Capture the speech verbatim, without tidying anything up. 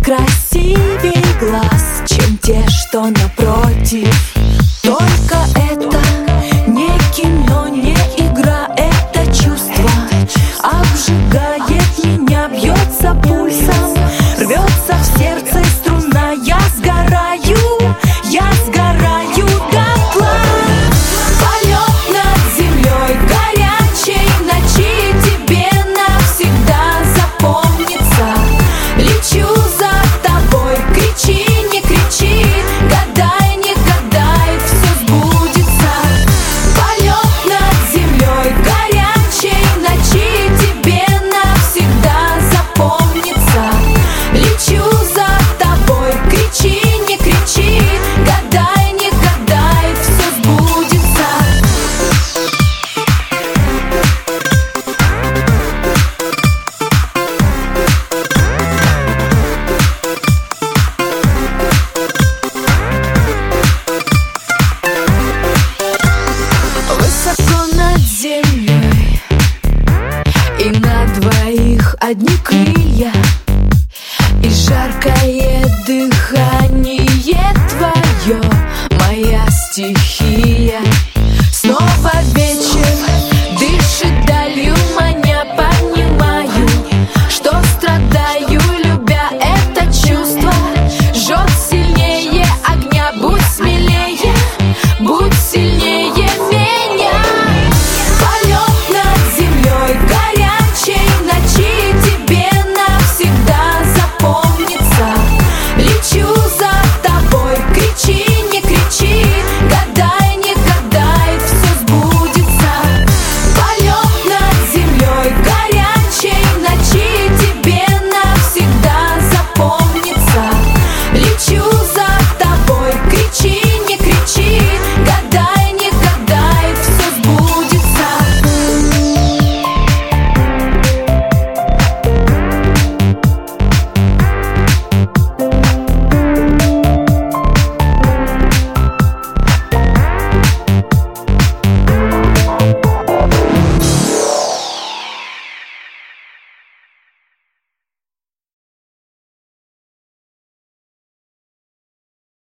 красивей глаз, чем те, что напротив. Только это не кино, не игра, это чувство обжигает меня, бьется пульсом, рвется в сердце струна. Я сгораю, я сгораю дотла. Полет над землей горячей ночи тебе навсегда запомнится. Лечу за тобой, кричи, не кричи, гадай, не гадай, все сбудется. Полет над землей горячей ночи тебе навсегда запомнится. Лечу за тобой, кричи, не кричи, гадай, не гадай, все сбудется. Высоко над землей, и на двоих одни крылья, и жаркое дыхание твое, моя стихия.